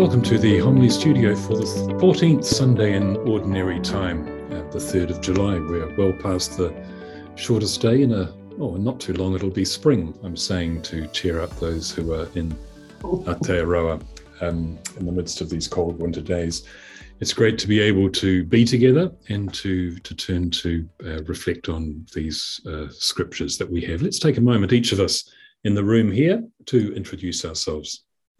Welcome to the Homily Studio for the 14th Sunday in Ordinary Time, the 3rd of July. We're well past the shortest day in not too long it'll be spring, I'm saying, to cheer up those who are in Aotearoa in the midst of these cold winter days. It's great to be able to be together and to turn to reflect on these scriptures that we have. Let's take a moment, each of us in the room here, to introduce ourselves.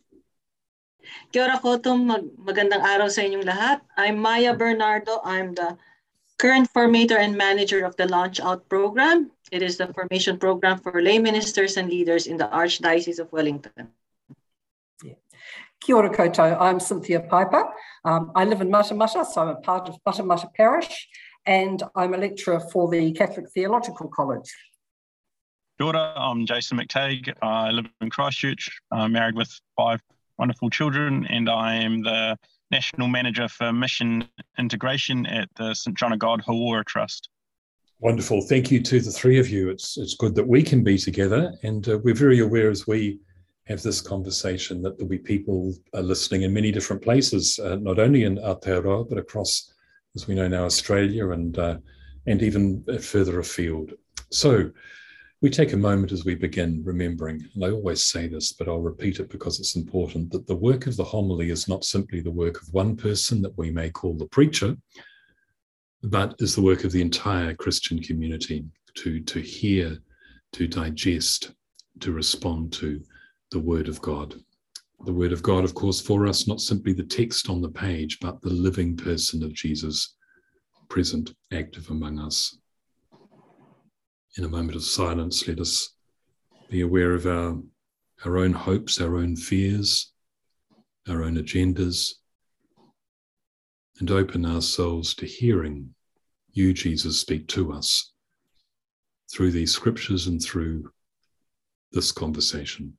Kia ora koutou, magandang araw sa inyong lahat. I'm Maya Bernardo. I'm the current formator and manager of the Launch Out program. It is the formation program for lay ministers and leaders in the Archdiocese of Wellington. Yeah. Kia ora koutou, I'm Cynthia Piper. I live in Matamata, so I'm a part of Matamata Parish, and I'm a lecturer for the Catholic Theological College. Kia ora, I'm Jason McTague. I live in Christchurch, married with 5 wonderful children, and I am the National Manager for Mission Integration at the St John of God Hauora Trust. Wonderful. Thank you to the three of you. It's good that we can be together, and we're very aware as we have this conversation that there'll be people listening in many different places, not only in Aotearoa, but across, as we know now, Australia and even further afield. So we take a moment as we begin remembering, and I always say this, but I'll repeat it because it's important, that the work of the homily is not simply the work of one person that we may call the preacher, but is the work of the entire Christian community to hear, to digest, to respond to the Word of God. The Word of God, of course, for us, not simply the text on the page, but the living person of Jesus, present, active among us. In a moment of silence, let us be aware of our own hopes, our own fears, our own agendas, and open ourselves to hearing you, Jesus, speak to us through these scriptures and through this conversation.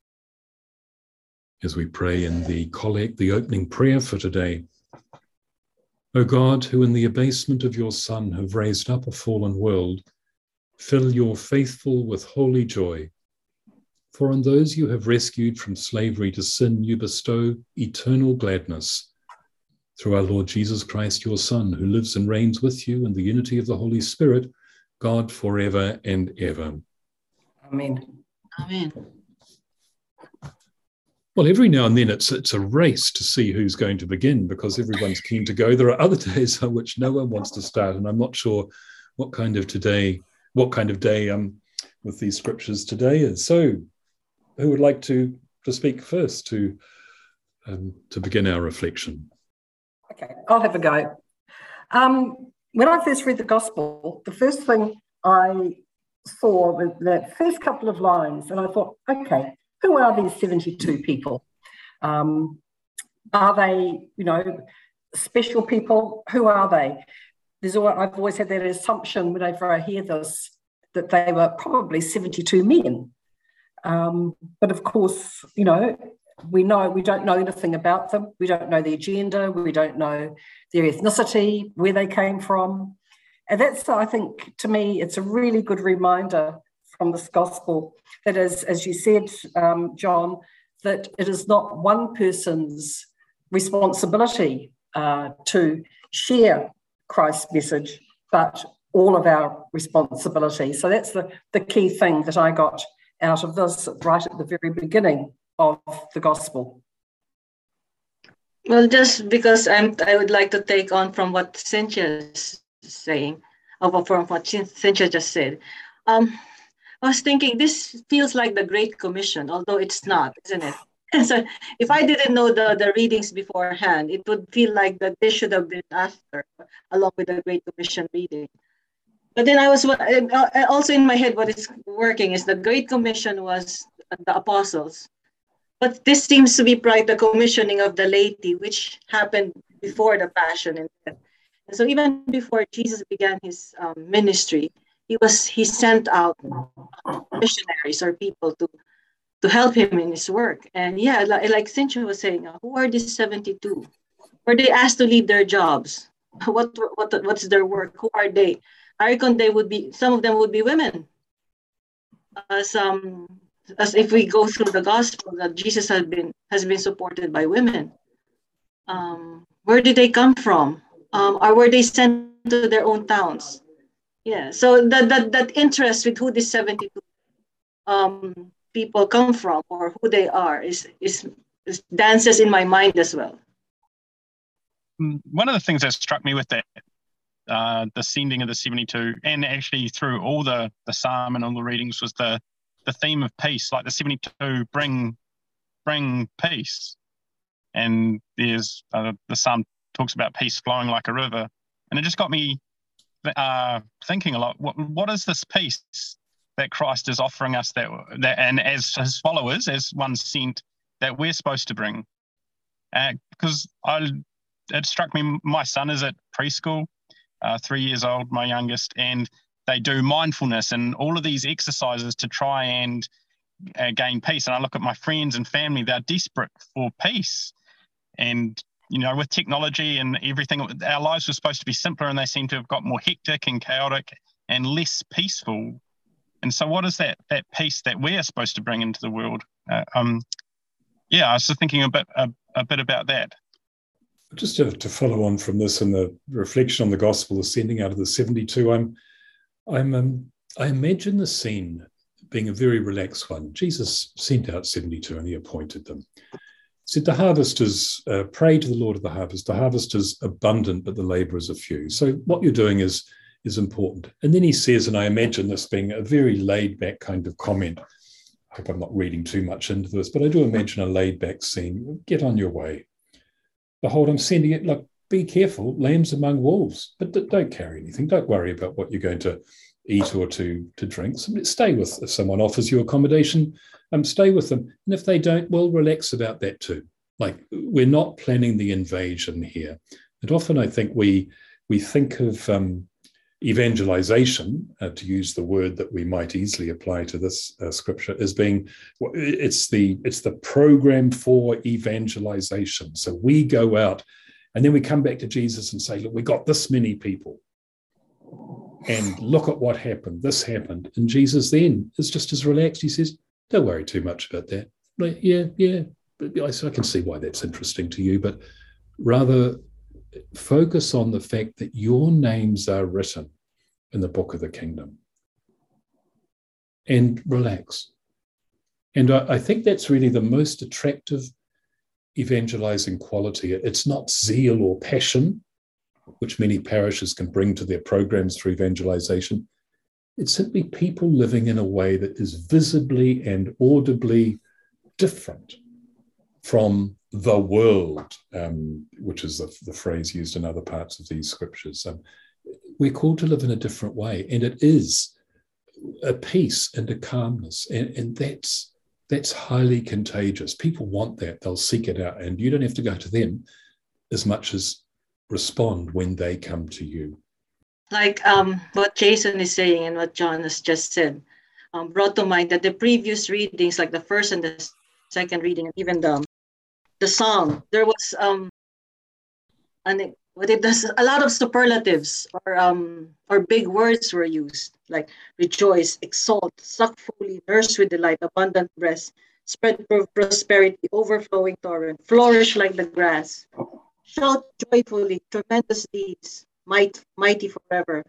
As we pray in the collect, the opening prayer for today, O God, who in the abasement of your Son have raised up a fallen world, fill your faithful with holy joy. For on those you have rescued from slavery to sin, you bestow eternal gladness. Through our Lord Jesus Christ, your Son, who lives and reigns with you in the unity of the Holy Spirit, God forever and ever. Amen. Amen. Well, every now and then it's a race to see who's going to begin because everyone's keen to go. There are other days on which no one wants to start, and I'm not sure what kind of day with these scriptures today is. So who would like to speak first to begin our reflection? Okay, I'll have a go. When I first read the Gospel, the first thing I saw was that first couple of lines, and I thought, okay, who are these 72 people? Are they, special people? Who are they? I've always had that assumption whenever I hear this, that they were probably 72 men. But of course, we don't know anything about them. We don't know their gender. We don't know their ethnicity, where they came from. And that's, I think, to me, it's a really good reminder from this gospel that as you said, John, that it is not one person's responsibility to share Christ's message, but all of our responsibility. So that's the key thing that I got out of this right at the very beginning of the gospel. Well, just because I would like to take on from what Cynthia is saying, from what Cynthia just said. I was thinking this feels like the Great Commission, although it's not, isn't it? So if I didn't know the readings beforehand, it would feel like that this should have been after, along with the Great Commission reading. But then I was also in my head, what is working is the Great Commission was the apostles. But this seems to be the commissioning of the laity, which happened before the Passion and Death. And so even before Jesus began his ministry, he sent out missionaries or people to help him in his work. And yeah, like Cynthia was saying, who are these 72? Were they asked to leave their jobs? What's their work? Who are they? I reckon some of them would be women. As if we go through the gospel, that Jesus has been supported by women. where did they come from? Or were they sent to their own towns? Yeah, so that interest with who these 72 people come from or who they are is dances in my mind as well. One of the things that struck me with that, the sending of the 72, and actually through all the psalm and all the readings, was the theme of peace. Like the 72 bring peace, and there's the psalm talks about peace flowing like a river, and it just got me thinking a lot. What is this peace that Christ is offering us that and as his followers, as one sent, that we're supposed to bring? Because it struck me, my son is at preschool, 3 years old, my youngest, and they do mindfulness and all of these exercises to try and gain peace. And I look at my friends and family, they're desperate for peace. And, you know, with technology and everything, our lives were supposed to be simpler, and they seem to have got more hectic and chaotic and less peaceful. And so what is that peace that we are supposed to bring into the world? I was just thinking a bit about that. Just to follow on from this and the reflection on the gospel, the sending out of the 72, I imagine the scene being a very relaxed one. Jesus sent out 72 and he appointed them. He said, the harvest is, pray to the Lord of the harvest. The harvest is abundant, but the laborers are few. So what you're doing is important. And then he says, and I imagine this being a very laid back kind of comment. I hope I'm not reading too much into this, but I do imagine a laid back scene. Get on your way. Behold, I'm sending it. Like, be careful, lambs among wolves, but don't carry anything. Don't worry about what you're going to eat or to drink. Stay with, if someone offers you accommodation, stay with them. And if they don't, well, relax about that too. Like, we're not planning the invasion here. And often I think we think of evangelization, to use the word that we might easily apply to this scripture, as being, it's the program for evangelization. So we go out and then we come back to Jesus and say, look, we got this many people and look at what happened. This happened. And Jesus then is just as relaxed. He says, don't worry too much about that. Like, yeah, I can see why that's interesting to you, but rather focus on the fact that your names are written in the book of the kingdom, and relax. And I think that's really the most attractive evangelizing quality. It's not zeal or passion, which many parishes can bring to their programs through evangelization. It's simply people living in a way that is visibly and audibly different from the world, which is the phrase used in other parts of these scriptures. We're called to live in a different way, and it is a peace and a calmness, and that's highly contagious. People want that. They'll seek it out, and you don't have to go to them as much as respond when they come to you. Like what Jason is saying and what John has just said brought to mind that the previous readings, like the first and the second reading, and even the psalm, there was a lot of superlatives or big words were used, like rejoice, exalt, suck fully, nurse with delight, abundant breast, spread prosperity, overflowing torrent, flourish like the grass, shout joyfully, tremendous deeds, mighty forever.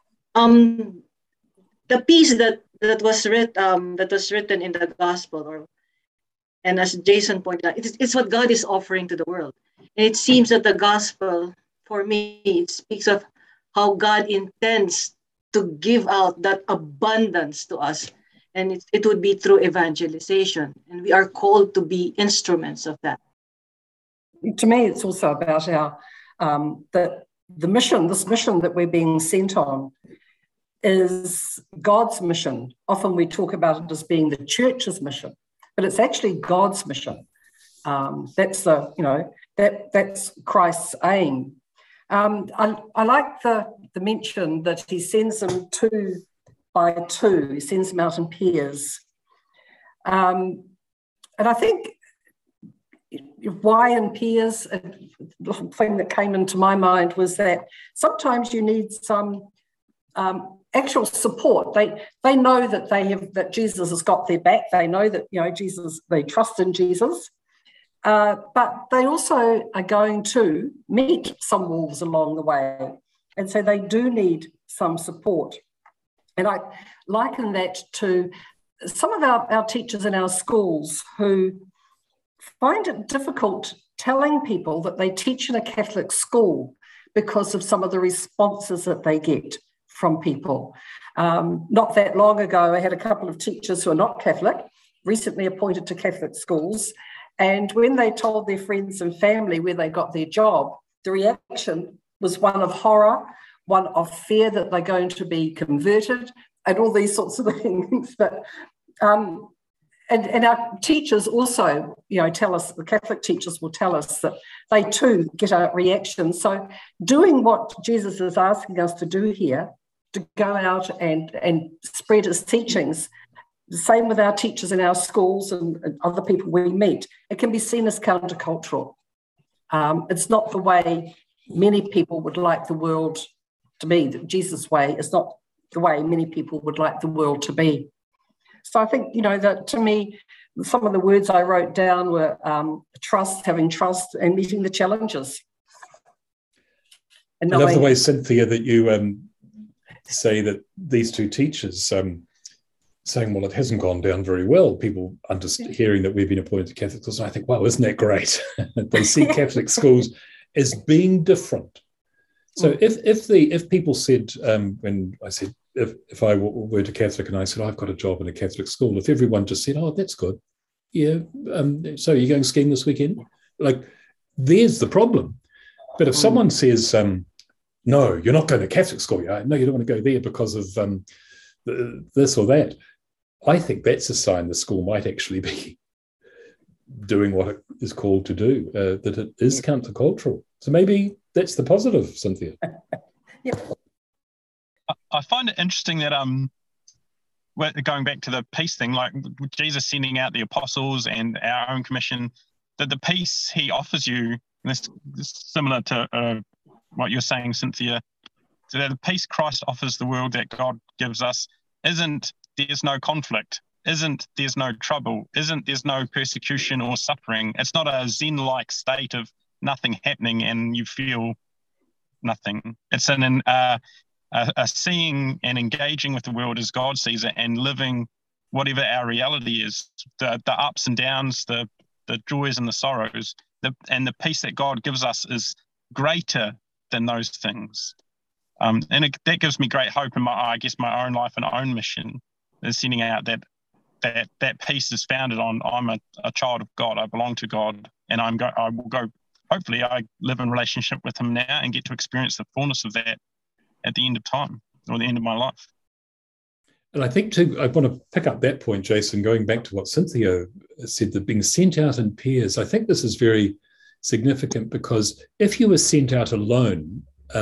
The piece that was written in the gospel, and as Jason pointed out, it's what God is offering to the world. And it seems that the gospel, for me, it speaks of how God intends to give out that abundance to us. And it would be through evangelization. And we are called to be instruments of that. To me, it's also about our the mission, this mission that we're being sent on is God's mission. Often we talk about it as being the church's mission, but it's actually God's mission. That's that's Christ's aim. I like the mention that he sends them 2 by 2. He sends them out in pairs. And I think why in pairs, the thing that came into my mind was that sometimes you need some actual support. They know that Jesus has got their back. They know that Jesus, they trust in Jesus. but they also are going to meet some wolves along the way. And so they do need some support. And I liken that to some of our teachers in our schools who find it difficult telling people that they teach in a Catholic school because of some of the responses that they get from people. Not that long ago, I had a couple of teachers who are not Catholic, recently appointed to Catholic schools, and when they told their friends and family where they got their job, the reaction was one of horror, one of fear that they're going to be converted, and all these sorts of things. But and our teachers also, tell us, the Catholic teachers will tell us that they too get a reaction. So doing what Jesus is asking us to do here, to go out and spread his teachings, the same with our teachers in our schools and other people we meet, it can be seen as countercultural. It's not the way many people would like the world to be. Jesus' way is not the way many people would like the world to be. So I think, that to me, some of the words I wrote down were trust, having trust, and meeting the challenges. I love the way, Cynthia, that you say that these two teachers saying, well, it hasn't gone down very well. People hearing that we've been appointed to Catholic schools, and I think, wow, isn't that great? They see Catholic schools as being different. So if people said, when I said, if I were to Catholic and I said, I've got a job in a Catholic school, if everyone just said, oh, that's good. Yeah. So you're going skiing this weekend? Like, there's the problem. But if someone says, no, you're not going to Catholic school. No, you don't want to go there because of this or that. I think that's a sign the school might actually be doing what it is called to do, that it is countercultural. So maybe that's the positive, Cynthia. Yeah. I find it interesting that going back to the peace thing, like Jesus sending out the apostles and our own commission, that the peace he offers you, and this is similar to what you're saying, Cynthia, so that the peace Christ offers the world that God gives us isn't there's no conflict, isn't there's no trouble, isn't there's no persecution or suffering. It's not a Zen-like state of nothing happening and you feel nothing. It's a seeing and engaging with the world as God sees it and living whatever our reality is, the ups and downs, the joys and the sorrows, and the peace that God gives us is greater than those things. And that gives me great hope in my own life and own mission is sending out that peace is founded on I'm a child of God, I belong to God, and I will go. Hopefully, I live in relationship with Him now and get to experience the fullness of that at the end of time or the end of my life. And I think too, I want to pick up that point, Jason, going back to what Cynthia said, that being sent out in pairs. I think this is very significant because if you were sent out alone,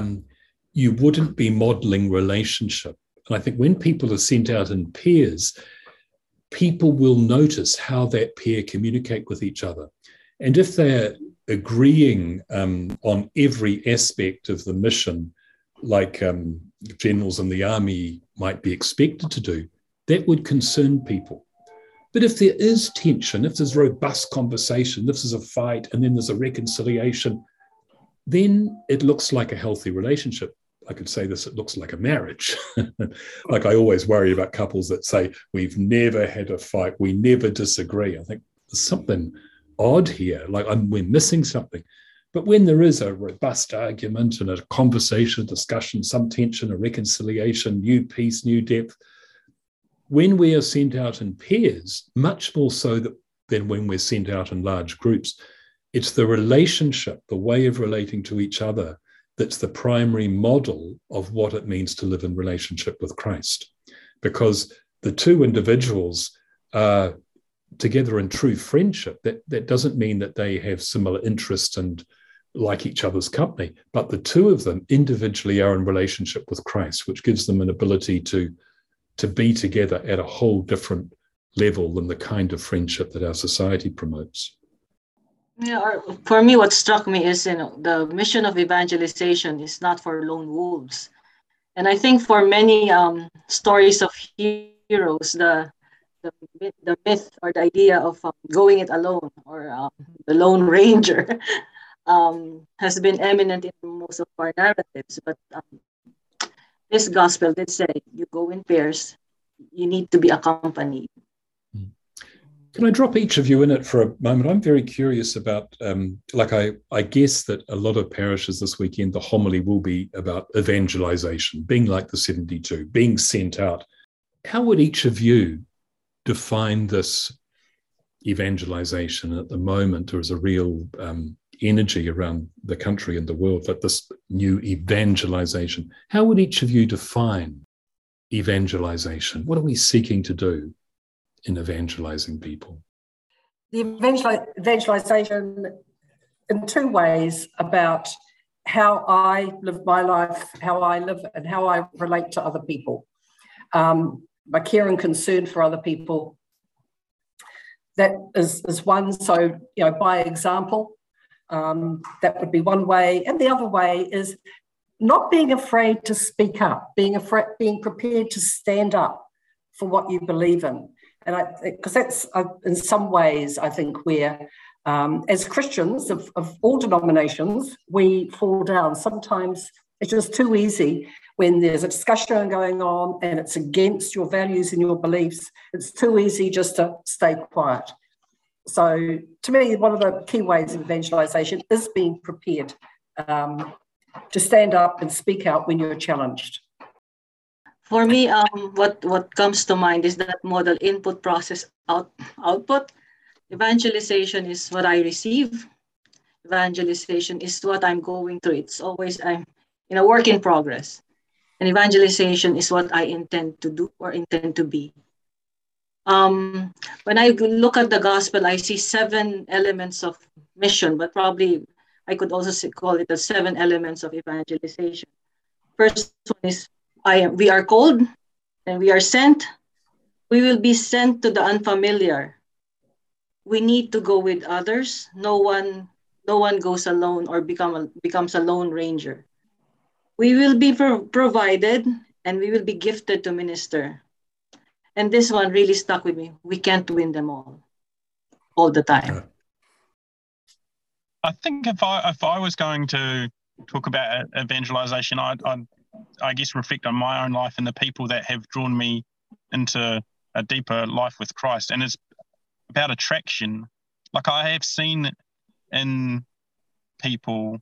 you wouldn't be modeling relationship. And I think when people are sent out in pairs, people will notice how that pair communicate with each other. And if they're agreeing on every aspect of the mission, like generals in the army might be expected to do, that would concern people. But if there is tension, if there's robust conversation, if there's a fight and then there's a reconciliation, then it looks like a healthy relationship. I could say this, it looks like a marriage. Like I always worry about couples that say, we've never had a fight, we never disagree. I think there's something odd here, like we're missing something. But when there is a robust argument and a conversation, discussion, some tension, a reconciliation, new peace, new depth, when we are sent out in pairs, much more so than when we're sent out in large groups, it's the relationship, the way of relating to each other, that's the primary model of what it means to live in relationship with Christ. Because the two individuals are together in true friendship. That doesn't mean that they have similar interests and like each other's company, but the two of them individually are in relationship with Christ, which gives them an ability to be together at a whole different level than the kind of friendship that our society promotes. Yeah, for me, what struck me is, the mission of evangelization is not for lone wolves. And I think for many stories of heroes, the the myth or the idea of going it alone, or the Lone Ranger, has been eminent in most of our narratives. But this gospel did say you go in pairs, you need to be accompanied. Can I drop each of you in it for a moment? I'm very curious about, I guess that a lot of parishes this weekend, the homily will be about evangelization, being like the 72, being sent out. How would each of you define this evangelization at the moment? There is a real energy around the country and the world, but this new evangelization. How would each of you define evangelization? What are we seeking to do in evangelizing people? The evangelization in two ways about how I live my life, how I live and how I relate to other people. My care and concern for other people. That is one. So, by example, that would be one way. And the other way is not being afraid to speak up, being prepared to stand up for what you believe in. And because that's in some ways, I think, where as Christians of all denominations, we fall down. Sometimes it's just too easy when there's a discussion going on and it's against your values and your beliefs. It's too easy just to stay quiet. So to me, one of the key ways of evangelization is being prepared to stand up and speak out when you're challenged. For me, what comes to mind is that model input, process, output. Evangelization is what I receive. Evangelization is what I'm going through. It's always I'm in a work in progress. And evangelization is what I intend to do or intend to be. When I look at the gospel, I see 7 elements of mission, but probably I could also call it the 7 elements of evangelization. First one is we are called and we are sent. We will be sent to the unfamiliar. We need to go with others. No one goes alone or becomes a lone ranger. We will be provided and we will be gifted to minister. And this one really stuck with me. We can't win them all the time. I think if I was going to talk about evangelization, I'd I guess reflect on my own life and the people that have drawn me into a deeper life with Christ. And it's about attraction. Like I have seen in people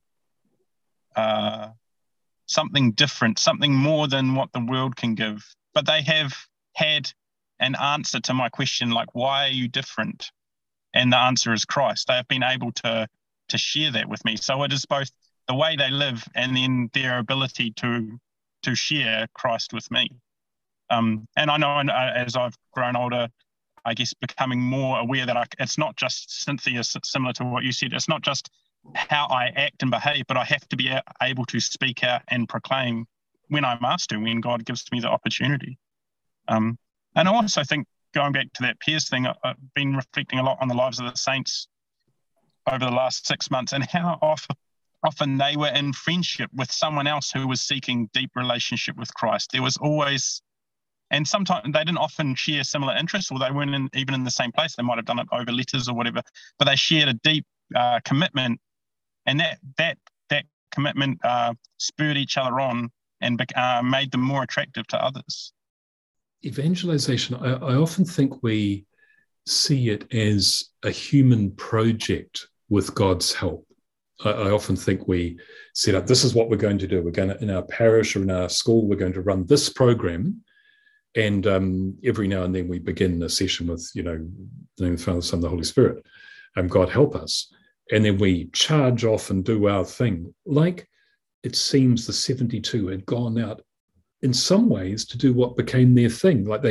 something different, something more than what the world can give. But they have had an answer to my question, like, why are you different? And the answer is Christ. They have been able to share that with me. So it is both the way they live and then their ability to share Christ with me. And I know as I've grown older, I guess becoming more aware that it's not just, Cynthia, similar to what you said, it's not just how I act and behave, but I have to be able to speak out and proclaim when I'm asked to, when God gives me the opportunity. And I also think, going back to that peers thing, I've been reflecting a lot on the lives of the saints over the last 6 months and how often they were in friendship with someone else who was seeking deep relationship with Christ. There was always, and sometimes they didn't often share similar interests, or they weren't even in the same place. They might have done it over letters or whatever, but they shared a deep commitment, and that commitment spurred each other on and made them more attractive to others. Evangelization, I often think we see it as a human project with God's help. I often think we set up, this is what we're going to do. We're going to, in our parish or in our school, we're going to run this program. And every now and then we begin a session with, the name of the Father, Son, the Holy Spirit. God help us. And then we charge off and do our thing. Like it seems the 72 had gone out in some ways to do what became their thing. Like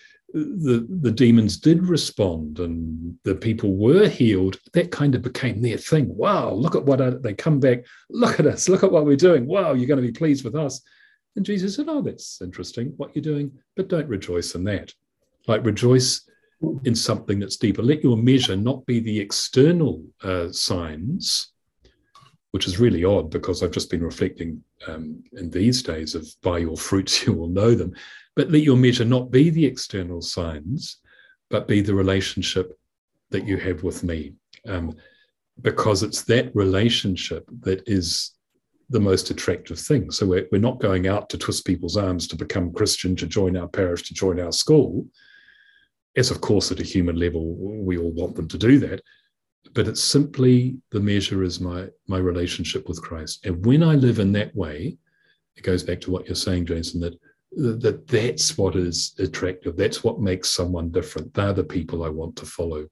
the demons did respond and the people were healed. That kind of became their thing. Wow, look at what they come back. Look at us. Look at what we're doing. Wow, you're going to be pleased with us. And Jesus said, oh, that's interesting what you're doing, but don't rejoice in that. Like rejoice in something that's deeper. Let your measure not be the external signs, which is really odd because I've just been reflecting in these days of by your fruits you will know them. But let your measure not be the external signs, but be the relationship that you have with me. Because it's that relationship that is the most attractive thing. So we're not going out to twist people's arms to become Christian, to join our parish, to join our school. As of course, at a human level, we all want them to do that. But it's simply the measure is my relationship with Christ. And when I live in that way, it goes back to what you're saying, Jason, that's what is attractive. That's what makes someone different. They're the people I want to follow.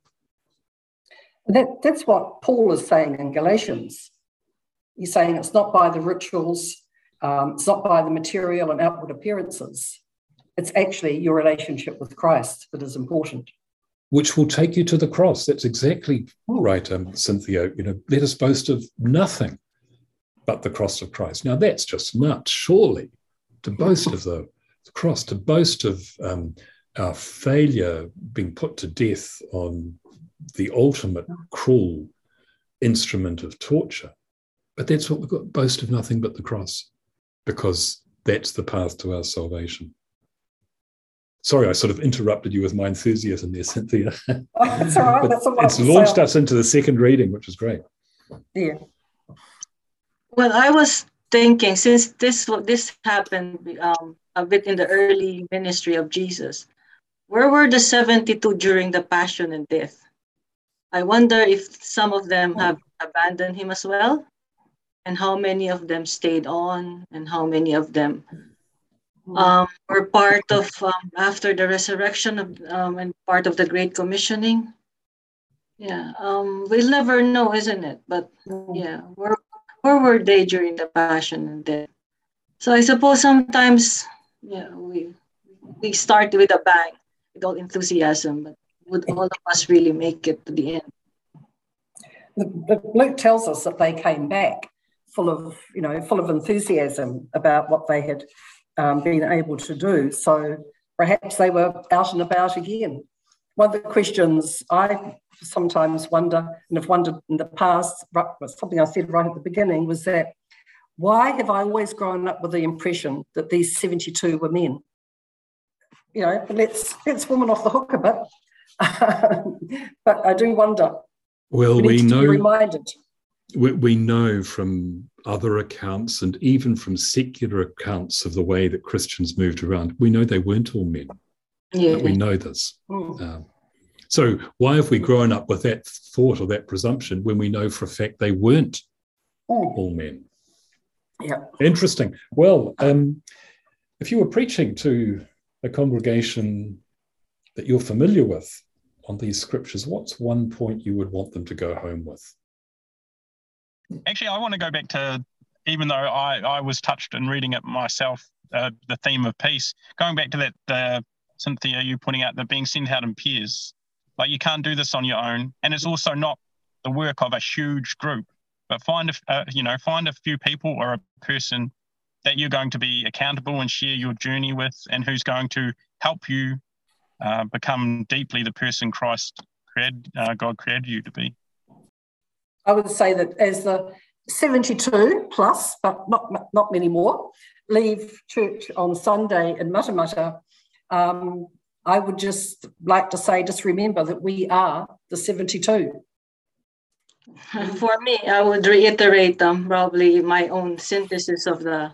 That's what Paul is saying in Galatians. He's saying it's not by the rituals, it's not by the material and outward appearances. It's actually your relationship with Christ that is important. Which will take you to the cross. That's exactly right, Cynthia. Let us boast of nothing but the cross of Christ. Now, that's just nuts, surely, to boast of the cross, to boast of our failure being put to death on the ultimate cruel instrument of torture. But that's what we've got, boast of nothing but the cross, because that's the path to our salvation. Sorry, I sort of interrupted you with my enthusiasm there, Cynthia. Oh, that's all right. That's it's launched us into the second reading, which is great. Yeah. Well, I was thinking, since this happened a bit in the early ministry of Jesus, where were the 72 during the passion and death? I wonder if some of them have abandoned him as well, and how many of them stayed on, and how many of them were part of after the resurrection of and part of the Great Commissioning. Yeah, we'll never know, isn't it? But yeah, where were they during the passion and death? So I suppose sometimes, we start with a bang, with all enthusiasm, but would all of us really make it to the end? Luke tells us that they came back full of enthusiasm about what they had been able to do. So perhaps they were out and about again. One of the questions I sometimes wonder, and have wondered in the past, something I said right at the beginning, was that why have I always grown up with the impression that these 72 were men? Let's women off the hook a bit. But I do wonder. Well, we know. Be reminded. We know from other accounts and even from secular accounts of the way that Christians moved around, we know they weren't all men. Yeah. We know this. So why have we grown up with that thought or that presumption when we know for a fact they weren't all men? Yeah. Interesting. Well, if you were preaching to a congregation that you're familiar with on these scriptures, what's one point you would want them to go home with? Actually, I want to go back to, even though I was touched in reading it myself, the theme of peace, going back to that, Cynthia, you pointing out that being sent out in pairs, like you can't do this on your own. And it's also not the work of a huge group, but find a few people or a person that you're going to be accountable and share your journey with, and who's going to help you become deeply the person God created you to be. I would say that as the 72 plus, but not many more, leave church on Sunday in Matamata, I would just like to say, just remember that we are the 72. For me, I would reiterate probably my own synthesis of the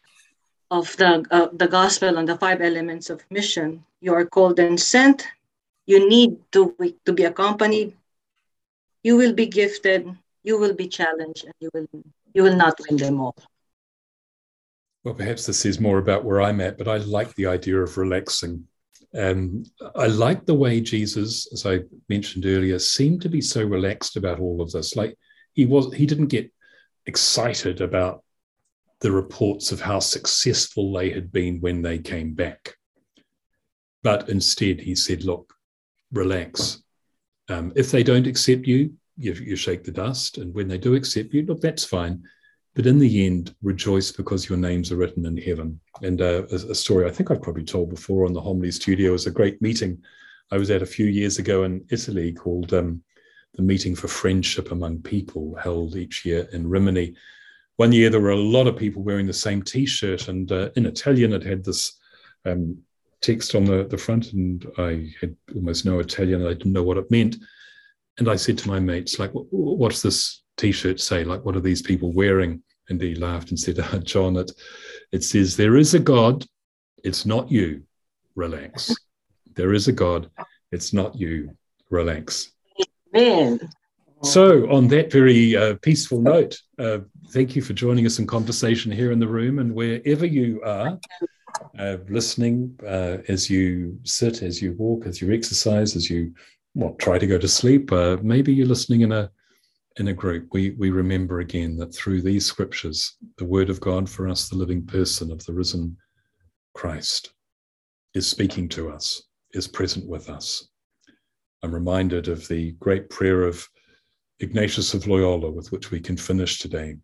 gospel and the 5 elements of mission. You are called and sent. You need to be accompanied. You will be gifted. You will be challenged, and you will not win them all. Well, perhaps this says more about where I'm at, but I like the idea of relaxing. I like the way Jesus, as I mentioned earlier, seemed to be so relaxed about all of this. Like he didn't get excited about the reports of how successful they had been when they came back. But instead he said, look, relax. If they don't accept you, you shake the dust. And when they do accept you, look, that's fine. But in the end, rejoice because your names are written in heaven. And a story I think I've probably told before on the Homily Studio is a great meeting I was at a few years ago in Italy called the Meeting for Friendship Among People, held each year in Rimini. One year there were a lot of people wearing the same T-shirt, and in Italian it had this text on the front, and I had almost no Italian, and I didn't know what it meant. And I said to my mates, like, what's this T-shirt say? Like, what are these people wearing? And he laughed and said, John, it says, there is a God, it's not you, relax. There is a God, it's not you, relax. Amen. So on that very peaceful note, thank you for joining us in conversation here in the room, and wherever you are, listening as you sit, as you walk, as you exercise, as you try to go to sleep. Maybe you're listening in a group. We remember again that through these scriptures, the word of God for us, the living person of the risen Christ, is speaking to us, is present with us. I'm reminded of the great prayer of Ignatius of Loyola, with which we can finish today.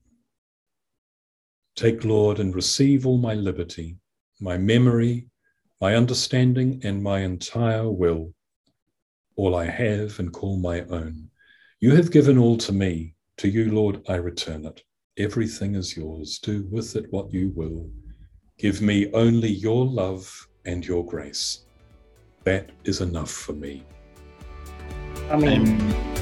Take, Lord, and receive all my liberty, my memory, my understanding, and my entire will, all I have and call my own. You have given all to me. To you, Lord, I return it. Everything is yours. Do with it what you will. Give me only your love and your grace. That is enough for me. Amen. Amen.